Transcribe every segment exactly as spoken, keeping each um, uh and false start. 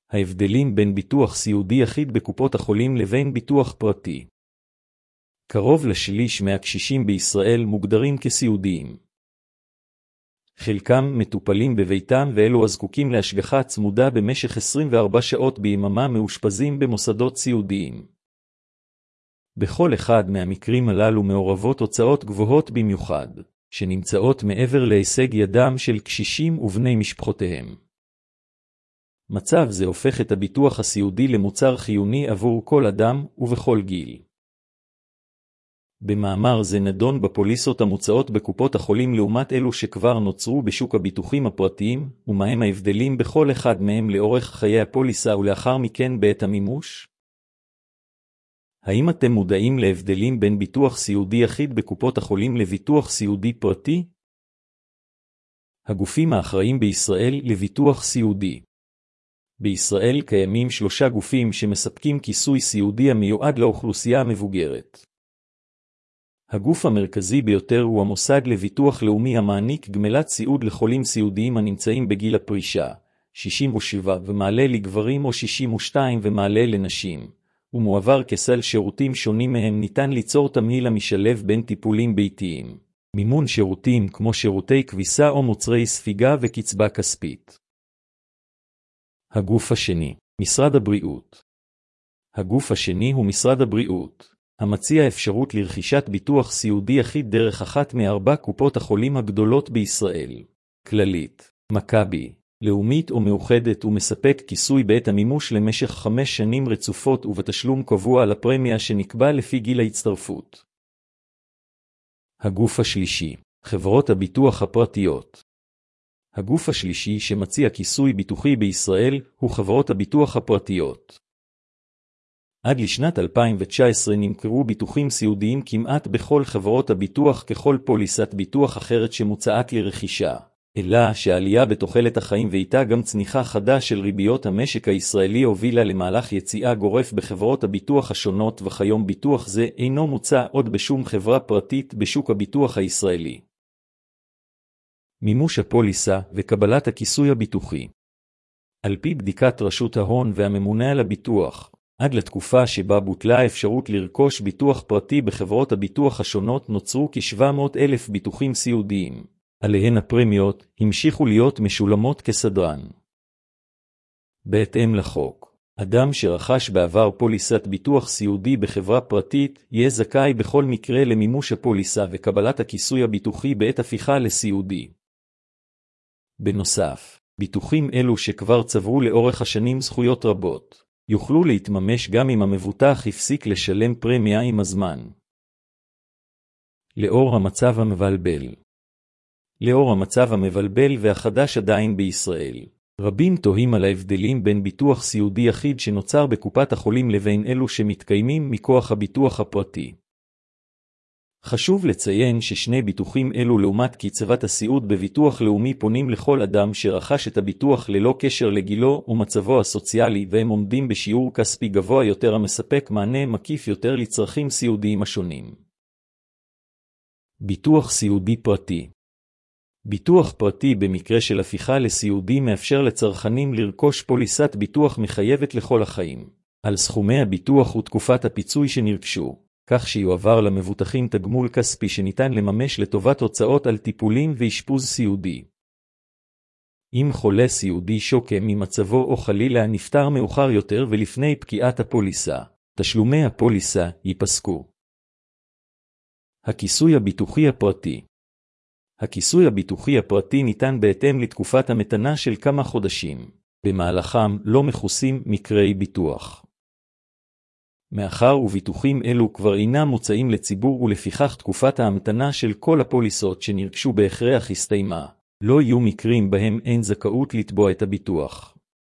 ההבדלים בין ביטוח סיעודי יחיד בקופות החולים לבין ביטוח פרטי. קרוב לשליש מהקשישים בישראל מוגדרים כסיעודיים. חלקם מטופלים בביתם ואלו הזקוקים להשגחה צמודה במשך עשרים וארבע שעות ביממה מאושפזים במוסדות סיעודיים. בכל אחד מהמקרים הללו מעורבות הוצאות גבוהות במיוחד, שנמצאות מעבר להישג ידם של קשישים ובני משפחותיהם. מצב זה הופך את הביטוח הסיעודי למוצר חיוני עבור כל אדם ובכל גיל. במאמר זה נדון בפוליסות המוצעות בקופות החולים לעומת אלו שכבר נוצרו בשוק הביטוחים הפרטיים, ומהם ההבדלים בכל אחד מהם לאורך חיי הפוליסה ולאחר מכן בעת המימוש. האם אתם מודעים להבדלים בין ביטוח סיעודי יחיד בקופות החולים לביטוח סיעודי פרטי? הגופים האחראים בישראל לביטוח סיעודי. בישראל קיימים שלושה גופים שמספקים כיסוי סיעודי המיועד לאוכלוסייה המבוגרת. הגוף המרכזי ביותר הוא המוסד לביטוח לאומי המעניק גמלת סיעוד לחולים סיעודיים הנמצאים בגיל הפרישה, שישים ושבע ומעלה לגברים או שישים ושתיים ומעלה לנשים, ומועבר כסל שירותים שונים מהם ניתן ליצור תמהיל המשלב בין טיפולים ביתיים, מימון שירותים כמו שירותי כביסה או מוצרי ספיגה וקצבה כספית. הגוף השני, משרד הבריאות. הגוף השני הוא משרד הבריאות, המציע אפשרות לרכישת ביטוח סיעודי יחיד דרך אחת מארבע קופות החולים הגדולות בישראל, כללית, מכבי, לאומית או מאוחדת, ומספק כיסוי בעת המימוש למשך חמש שנים רצופות ובתשלום קבוע על הפרמיה שנקבע לפי גיל ההצטרפות. הגוף השלישי, חברות הביטוח הפרטיות. הגוף השלישי שמציע כיסוי ביטוחי בישראל הוא חברות הביטוח הפרטיות. עד לשנת אלפיים תשע עשרה נמכרו ביטוחים סיעודיים כמעט בכל חברות הביטוח ככל פוליסת ביטוח אחרת שמוצעת לרכישה, אלא שעלייה בתוחלת החיים ואיתה גם צניחה חדה של ריביות המשק הישראלי הובילה למהלך יציאה גורף בחברות הביטוח השונות, וכיום ביטוח זה אינו מוצע עוד בשום חברה פרטית בשוק הביטוח הישראלי. מימוש הפוליסה וקבלת הכיסוי הביטוחי. על פי בדיקת רשות ההון והממונה על הביטוח, עד לתקופה שבה בוטלה האפשרות לרכוש ביטוח פרטי בחברות הביטוח השונות נוצרו כ-שבע מאות אלף ביטוחים סיעודיים, עליהן הפרמיות המשיכו להיות משולמות כסדרן. בהתאם לחוק, אדם שרכש בעבר פוליסת ביטוח סיעודי בחברה פרטית יהיה זכאי בכל מקרה למימוש הפוליסה וקבלת הכיסוי הביטוחי בעת הפיכה לסיעודי. בנוסף, ביטוחים אלו שכבר צברו לאורך השנים זכויות רבות, יוכלו להתממש גם אם המבוטח הפסיק לשלם פרמיה עם הזמן. לאור המצב המבלבל. לאור המצב המבלבל והחדש עדיין בישראל, רבים תוהים על ההבדלים בין ביטוח סיעודי יחיד שנוצר בקופת החולים לבין אלו שמתקיימים מכוח הביטוח הפרטי. חשוב לציין ששני ביטוחים אלו לעומת קצבת הסיעוד בביטוח לאומי פונים לכל אדם שרכש את הביטוח ללא קשר לגילו ומצבו הסוציאלי, והם עומדים בשיעור כספי גבוה יותר המספק מענה מקיף יותר לצרכים סיעודיים השונים. ביטוח סיעודי פרטי. ביטוח פרטי במקרה של הפיכה לסיעודי מאפשר לצרכנים לרכוש פוליסת ביטוח מחייבת לכל החיים, על סכומי הביטוח ותקופת הפיצוי שנרכשו, כך שיועבר למבוטחים תגמול כספי שניתן לממש לטובת הוצאות על טיפולים ואשפוז סיעודי. אם חולה סיעודי שוקם ממצבו או חלילה נפטר מאוחר יותר ולפני פקיעת הפוליסה, תשלומי הפוליסה ייפסקו. הכיסוי הביטוחי הפרטי. הכיסוי הביטוחי הפרטי ניתן בהתאם לתקופת המתנה של כמה חודשים, במהלכם לא מכוסים מקרי ביטוח. מאחר וביטוחים אלו כבר אינם מוצאים לציבור ולפיכך תקופת ההמתנה של כל הפוליסות שנרכשו בהכרח הסתיימה, לא יהיו מקרים בהם אין זכאות לתבוע את הביטוח.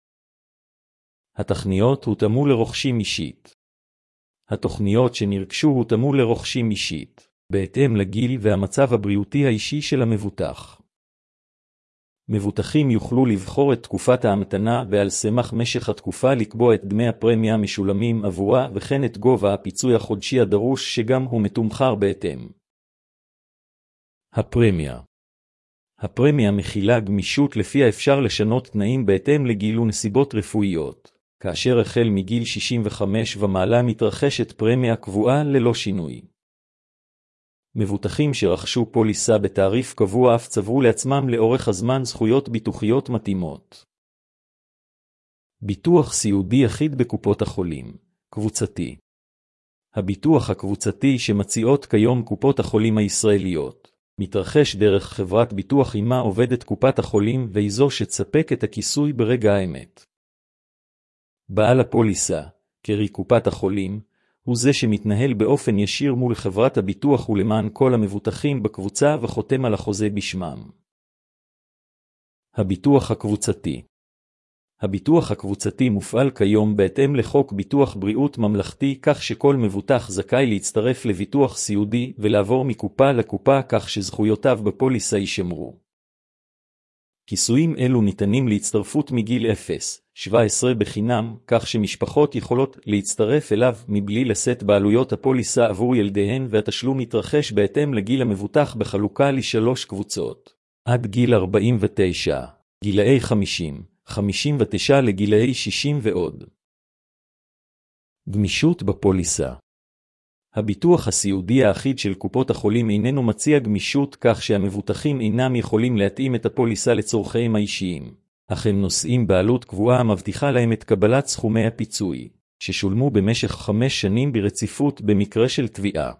התוכניות הותאמו לרוכשים אישית. התוכניות שנרכשו הותאמו לרוכשים אישית, בהתאם לגיל והמצב הבריאותי האישי של המבוטח. מבוטחים יוכלו לבחור את תקופת ההמתנה ועל סמך משך התקופה לקבוע את דמי הפרמיה המשולמים עבורה וכן את גובה הפיצוי החודשי הדרוש שגם הוא מתומחר בהתאם. הפרמיה. הפרמיה מכילה גמישות לפיה אפשר לשנות תנאים בהתאם לגיל ונסיבות רפואיות, כאשר החל מגיל שישים וחמש ומעלה מתרחשת פרמיה קבועה ללא שינוי. מבוטחים שרכשו פוליסה בתעריף קבוע אף צברו לעצמם לאורך הזמן זכויות ביטוחיות מתאימות. ביטוח סיעודי יחיד בקופות החולים, קבוצתי. הביטוח הקבוצתי שמציעות כיום קופות החולים הישראליות, מתרחש דרך חברת ביטוח עמה עובדת קופת החולים והיא זו שתספק את הכיסוי ברגע האמת. בעל הפוליסה, קרי קופת החולים, הוא זה שמתנהל באופן ישיר מול חברת הביטוח ולמען כל המבוטחים בקבוצה וחותם על החוזה בשמם. הביטוח הקבוצתי. הביטוח הקבוצתי מופעל כיום בהתאם לחוק ביטוח בריאות ממלכתי כך שכל מבוטח זכאי להצטרף לביטוח סיעודי ולעבור מקופה לקופה כך שזכויותיו בפוליסה יישמרו. כיסויים אלו ניתנים להצטרפות מגיל אפס, שבע עשרה בחינם, כך שמשפחות יכולות להצטרף אליו מבלי לשאת בעלויות הפוליסה עבור ילדיהן והתשלום מתרחש בהתאם לגיל המבוטח בחלוקה לשלוש קבוצות. עד גיל ארבעים ותשע, גילאי חמישים, חמישים ותשע לגילאי שישים ועוד. גמישות בפוליסה. הביטוח הסיעודי האחיד של קופות החולים איננו מציע גמישות כך שהמבוטחים אינם יכולים להתאים את הפוליסה לצורכיהם האישיים, אך הם נושאים בעלות קבועה המבטיחה להם את קבלת סכומי הפיצוי, ששולמו במשך חמש שנים ברציפות במקרה של תביעה.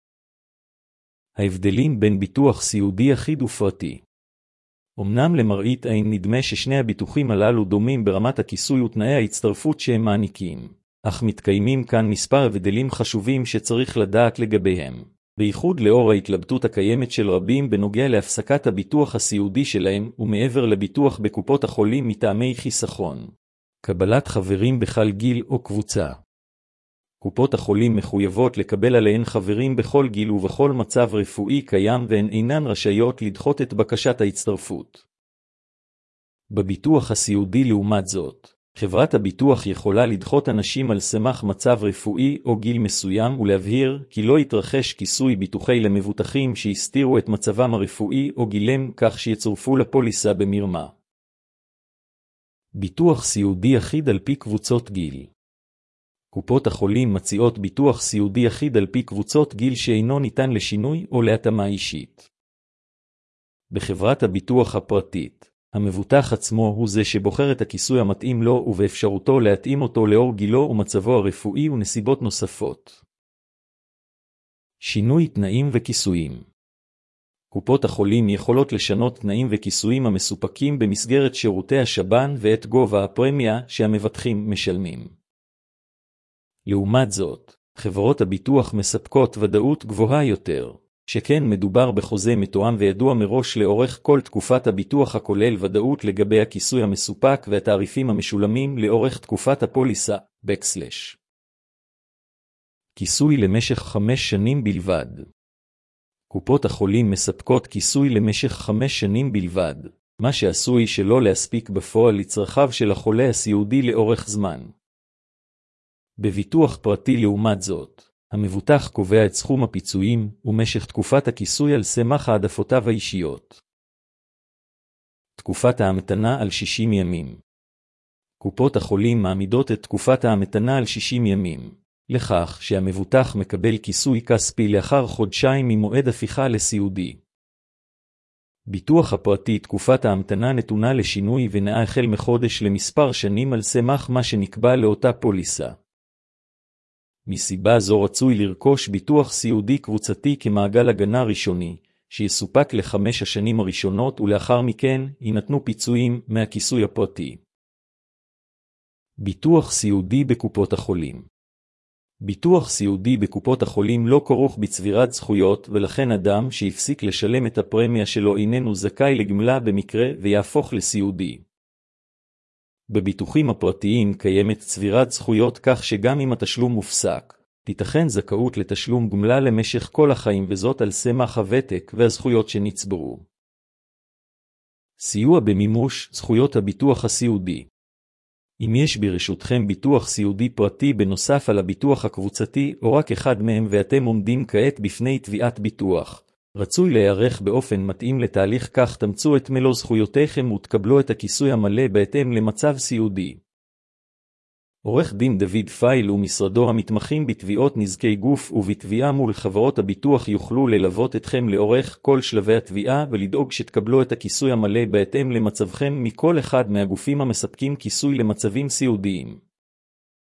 ההבדלים בין ביטוח סיעודי אחיד ופרטי. אמנם למראית עין נדמה ששני הביטוחים הללו דומים ברמת הכיסוי ותנאי ההצטרפות שהם מעניקים, אך מתקיימים כאן מספר הבדלים חשובים שצריך לדעת לגביהם, בייחוד לאור ההתלבטות הקיימת של רבים בנוגע להפסקת הביטוח הסיעודי שלהם ומעבר לביטוח בקופות החולים מטעמי חיסכון. קבלת חברים בכל גיל או קבוצה. קופות החולים מחויבות לקבל עליהן חברים בכל גיל ובכל מצב רפואי קיים והן אינן רשאיות לדחות את בקשת ההצטרפות. בביטוח הסיעודי לעומת זאת, חברת הביטוח יכולה לדחות אנשים על סמך מצב רפואי או גיל מסוים ולהבהיר כי לא יתרחש כיסוי ביטוחי למבוטחים שהסתירו את מצבם הרפואי או גילם כך שיצורפו לפוליסה במרמה. ביטוח סיעודי אחיד על פי קבוצות גיל. קופות החולים מציעות ביטוח סיעודי אחיד על פי קבוצות גיל שאינו ניתן לשינוי או להתאמה אישית. בחברת הביטוח הפרטית, המבוטח עצמו הוא זה שבוחר את הכיסוי המתאים לו ובאפשרותו להתאים אותו לאור גילו ומצבו הרפואי ונסיבות נוספות. שינוי תנאים וכיסויים. קופות החולים יכולות לשנות תנאים וכיסויים המסופקים במסגרת שירותי השב"ן ואת גובה הפרמיה שהמבטחים משלמים. לעומת זאת, חברות הביטוח מספקות ודאות גבוהה יותר, שכן מדובר בחוזה מתואם וידוע מראש לאורך כל תקופת הביטוח הכולל ודאות לגבי הכיסוי המסופק והתעריפים המשולמים לאורך תקופת הפוליסה, בקסלש. כיסוי למשך חמש שנים בלבד. קופות החולים מספקות כיסוי למשך חמש שנים בלבד, מה שעשוי שלא להספיק בפועל לצרכיו של החולה הסיעודי לאורך זמן. בביטוח פרטי לעומת זאת, המבוטח קובע את סכום הפיצויים ומשך תקופת הכיסוי על סמך העדפותיו האישיות. תקופת ההמתנה על שישים ימים. קופות החולים מעמידות את תקופת ההמתנה על שישים ימים, לכך שהמבוטח מקבל כיסוי כספי לאחר חודשיים ממועד הפיכה לסיעודי. ביטוח הפרטי תקופת ההמתנה נתונה לשינוי ונעה החל מחודש למספר שנים על סמך מה שנקבע לאותה פוליסה. מסיבה זו רצוי לרכוש ביטוח סיעודי קבוצתי כמעגל הגנה ראשוני, שיסופק לחמש השנים הראשונות ולאחר מכן יינתנו פיצויים מהכיסוי הפרטי. ביטוח סיעודי בקופות החולים. ביטוח סיעודי בקופות החולים לא כרוך בצבירת זכויות ולכן אדם שהפסיק לשלם את הפרמיה שלו איננו זכאי לגמלה במקרה ויהפוך לסיעודי. בביטוחים הפרטיים קיימת צבירת זכויות כך שגם אם התשלום מופסק, תיתכן זכאות לתשלום גמלה למשך כל החיים וזאת על סמך הוותק והזכויות שנצברו. סיוע במימוש זכויות הביטוח הסיעודי. אם יש ברשותכם ביטוח סיעודי פרטי בנוסף על הביטוח הקבוצתי או רק אחד מהם ואתם עומדים כעת בפני תביעת ביטוח, רצוי להיערך באופן מתאים לתהליך, כך תמצו את מלוא זכויותיכם ותקבלו את הכיסוי המלא בהתאם למצב סיעודי. עורך דין דוד פייל ומשרדו המתמחים בתביעות נזקי גוף ובתביעה מול חברות הביטוח יוכלו ללוות אתכם לאורך כל שלבי התביעה ולדאוג שתקבלו את הכיסוי המלא בהתאם למצבכם מכל אחד מהגופים המספקים כיסוי למצבים סיעודיים.